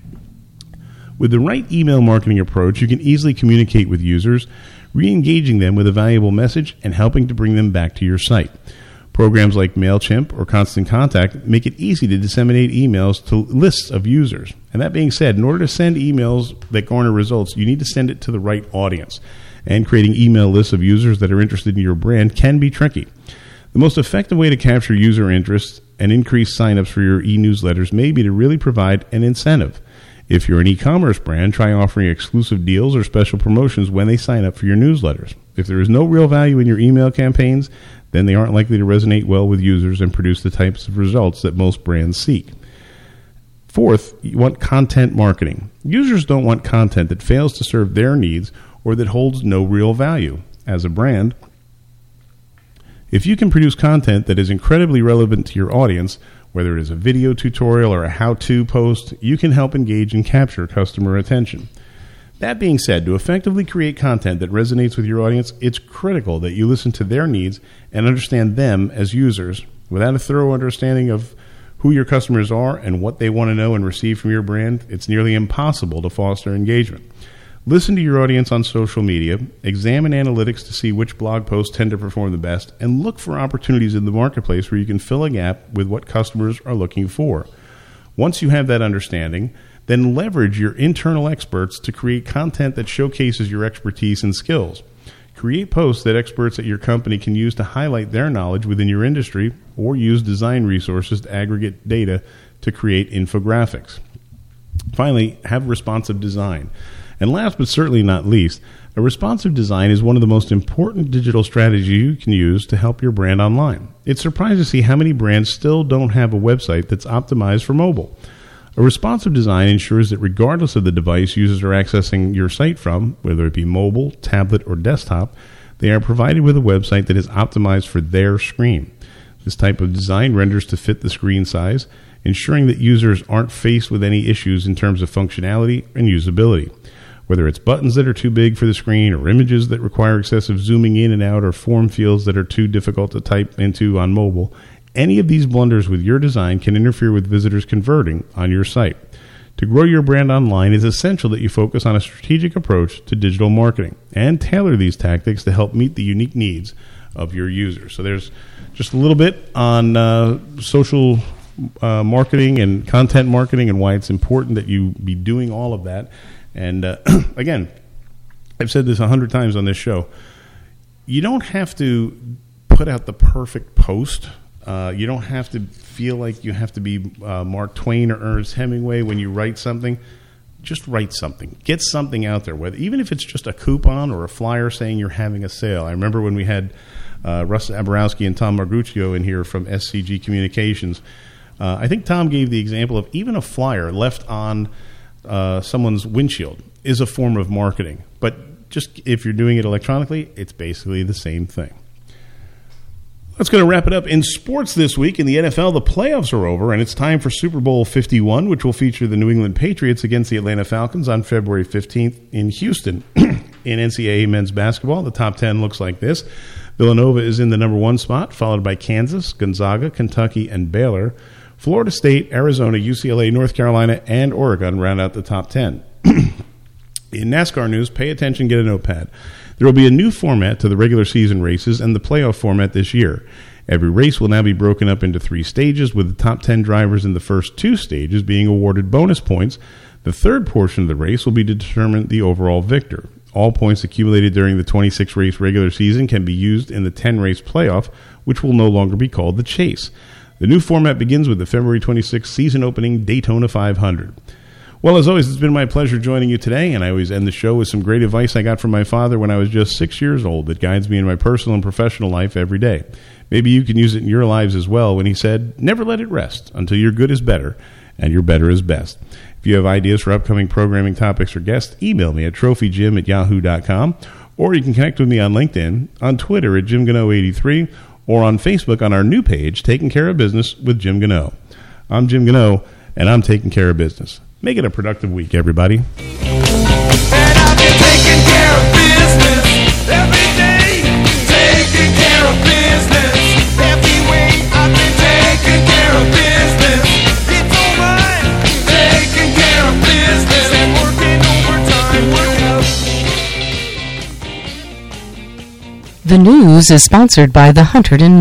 With the right email marketing approach, you can easily communicate with users, re-engaging them with a valuable message and helping to bring them back to your site. Programs like MailChimp or Constant Contact make it easy to disseminate emails to lists of users. And that being said, in order to send emails that garner results, you need to send it to the right audience. And creating email lists of users that are interested in your brand can be tricky. The most effective way to capture user interest and increase signups for your e-newsletters may be to really provide an incentive. If you're an e-commerce brand, try offering exclusive deals or special promotions when they sign up for your newsletters. If there is no real value in your email campaigns, then they aren't likely to resonate well with users and produce the types of results that most brands seek. Fourth, you want content marketing. Users don't want content that fails to serve their needs or that holds no real value. As a brand, if you can produce content that is incredibly relevant to your audience, whether it is a video tutorial or a how-to post, you can help engage and capture customer attention. That being said, to effectively create content that resonates with your audience, it's critical that you listen to their needs and understand them as users. Without a thorough understanding of who your customers are and what they want to know and receive from your brand, it's nearly impossible to foster engagement. Listen to your audience on social media, examine analytics to see which blog posts tend to perform the best, and look for opportunities in the marketplace where you can fill a gap with what customers are looking for. Once you have that understanding, then leverage your internal experts to create content that showcases your expertise and skills. Create posts that experts at your company can use to highlight their knowledge within your industry, or use design resources to aggregate data to create infographics. Finally, have responsive design. And last but certainly not least, a responsive design is one of the most important digital strategies you can use to help your brand online. It's surprising to see how many brands still don't have a website that's optimized for mobile. A responsive design ensures that regardless of the device users are accessing your site from, whether it be mobile, tablet, or desktop, they are provided with a website that is optimized for their screen. This type of design renders to fit the screen size, ensuring that users aren't faced with any issues in terms of functionality and usability. Whether it's buttons that are too big for the screen, or images that require excessive zooming in and out, or form fields that are too difficult to type into on mobile, any of these blunders with your design can interfere with visitors converting on your site. To grow your brand online, it's essential that you focus on a strategic approach to digital marketing and tailor these tactics to help meet the unique needs of your users. So there's just a little bit on social marketing and content marketing and why it's important that you be doing all of that. And again, I've said this 100 times on this show. You don't have to put out the perfect post. You don't have to feel like you have to be Mark Twain or Ernest Hemingway when you write something. Just write something. Get something out there, even if it's just a coupon or a flyer saying you're having a sale. I remember when we had Russ Aborowski and Tom Marguccio in here from SCG Communications. I think Tom gave the example of even a flyer left on someone's windshield is a form of marketing. But just if you're doing it electronically, it's basically the same thing. That's going to wrap it up in sports this week. In the NFL, the playoffs are over, and it's time for Super Bowl 51, which will feature the New England Patriots against the Atlanta Falcons on February 15th in Houston. In NCAA men's basketball, the top 10 looks like this. Villanova is in the number 1 spot, followed by Kansas, Gonzaga, Kentucky, and Baylor. Florida State, Arizona, UCLA, North Carolina, and Oregon round out the top 10. In NASCAR news, pay attention, get a notepad. There will be a new format to the regular season races and the playoff format this year. Every race will now be broken up into 3 stages, with the top 10 drivers in the first 2 stages being awarded bonus points. The third portion of the race will be to determine the overall victor. All points accumulated during the 26-race regular season can be used in the 10-race playoff, which will no longer be called the Chase. The new format begins with the February 26th season-opening Daytona 500. Well, as always, it's been my pleasure joining you today, and I always end the show with some great advice I got from my father when I was just 6 years old that guides me in my personal and professional life every day. Maybe you can use it in your lives as well when he said, never let it rest until your good is better and your better is best. If you have ideas for upcoming programming topics or guests, email me at trophyjim@yahoo.com, or you can connect with me on LinkedIn, on Twitter at JimGano83, or on Facebook on our new page, Taking Care of Business with Jim Gano. I'm Jim Gano, and I'm taking care of business. Make it a productive week, everybody. And I've been taking care of business every day. Taking care of business every way. I've been taking care of business. It's all right. Taking care of business and working overtime. Working out. The news is sponsored by the Hunterdon